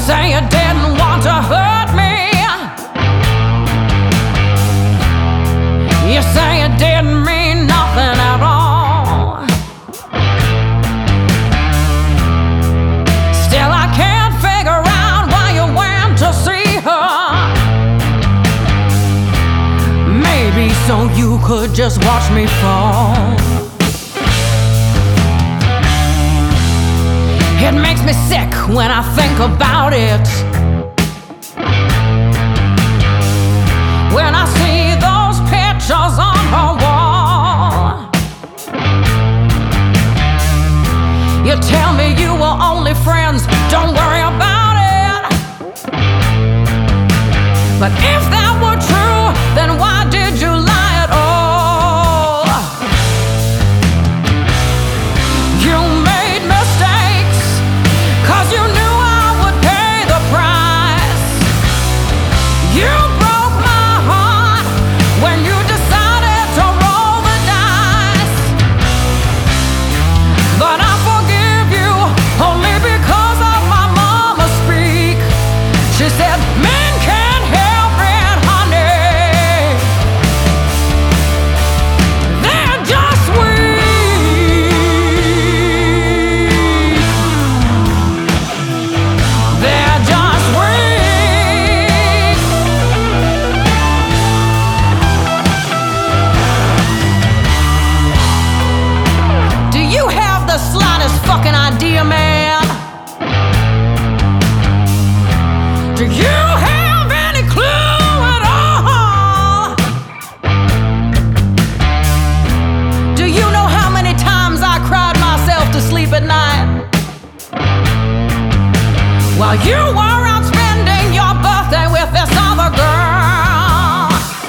say you didn't want to hurt me. You say it didn't mean nothing at all. Still I can't figure out why you went to see her. Maybe so you could just watch me fall. It makes me sick when I think about it. When I see those pictures on her wall. You tell me you were only friends, don't worry about it. But if that were true, then why did you lie at all? You made mistakes, 'cause you knew I would pay the price. You broke my heart when you decided to roll the dice. But I forgive you only because of my mama speak. She said men can't help it, honey. They're just weak. They're just weak. Do you have the slightest fucking idea, man? Do you have any clue at all? Do you know how many times I cried myself to sleep at night? While you were out spending your birthday with this other girl.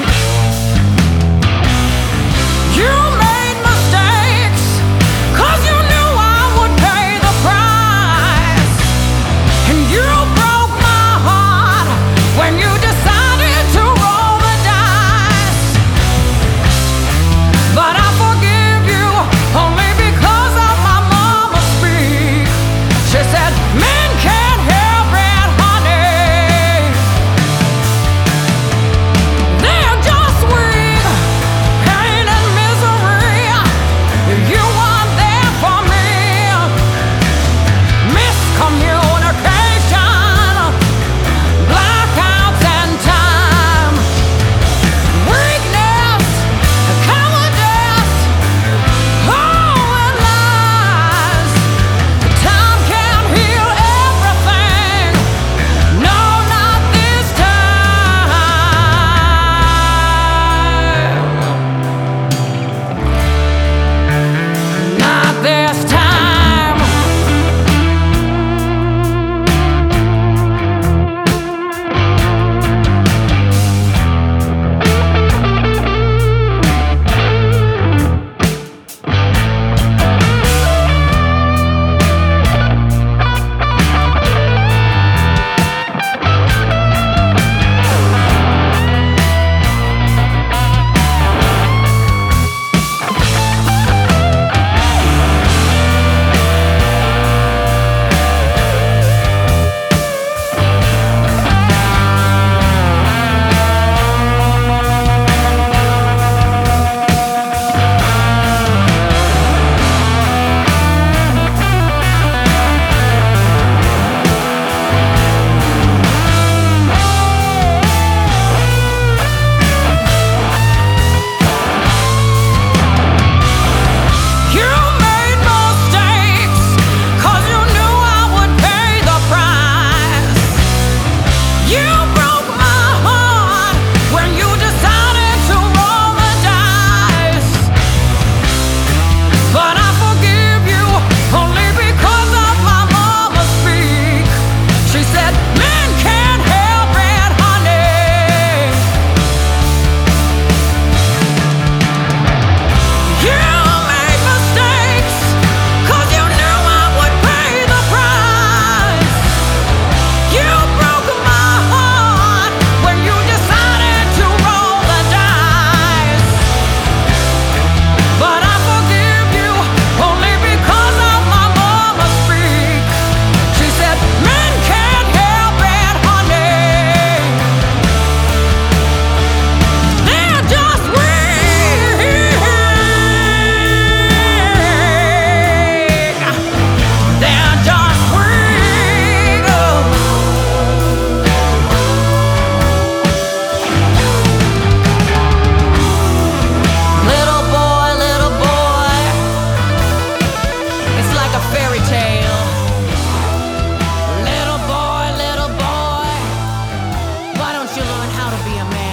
You made mistakes, 'cause you knew I would pay the price. And you broke my heart when you decided to roll the dice. But I forgive you only because of my mama speak. She said men can't help it, honey. be a man.